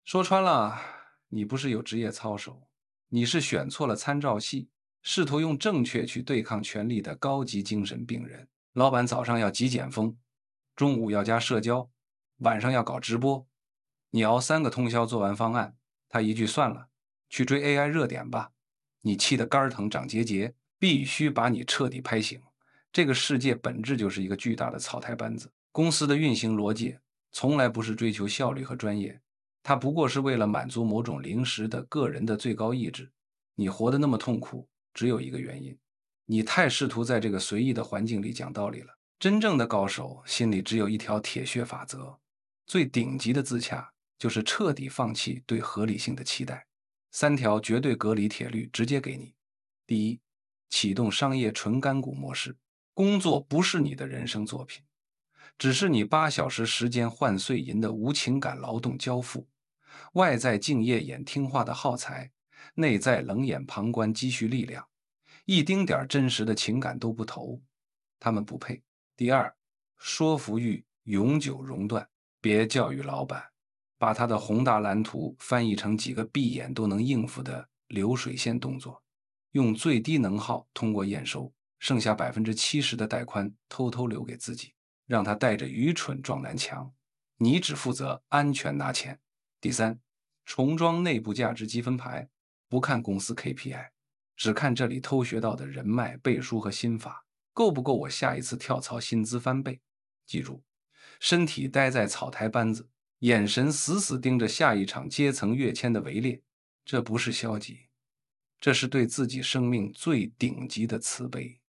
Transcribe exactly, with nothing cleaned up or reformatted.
说穿了，你不是有职业操守，你是选错了参照系，试图用正确去对抗权力的高级精神病人。老板早上要极简风，中午要加社交，晚上要搞直播。你熬三个通宵做完方案，他一句算了，去追 A I 热点吧。你气得肝疼长结节，必须把你彻底拍醒。这个世界本质就是一个巨大的草台班子，公司的运行逻辑从来不是追求效率和专业，它不过是为了满足某种临时的个人的最高意志。你活得那么痛苦，只有一个原因，你太试图在这个随意的环境里讲道理了。真正的高手心里只有一条铁血法则，最顶级的自洽就是彻底放弃对合理性的期待。三条绝对隔离铁律直接给你。第一，启动商业纯干股模式，工作不是你的人生作品，只是你八小时时间换碎银的无情感劳动交付。外在敬业眼听话的耗材，内在冷眼旁观积蓄力量，一丁点真实的情感都不投，他们不配。第二，说服欲永久熔断，别教育老板，把他的宏大蓝图翻译成几个闭眼都能应付的流水线动作，用最低能耗通过验收，剩下百分之七十的带宽偷偷留给自己，让他带着愚蠢撞南墙，你只负责安全拿钱。第三，重装内部价值积分牌，不看公司 K P I， 只看这里偷学到的人脉背书和心法，够不够我下一次跳槽薪资翻倍。记住，身体待在草台班子，眼神死死盯着下一场阶层跃迁的围猎，这不是消极，这是对自己生命最顶级的慈悲。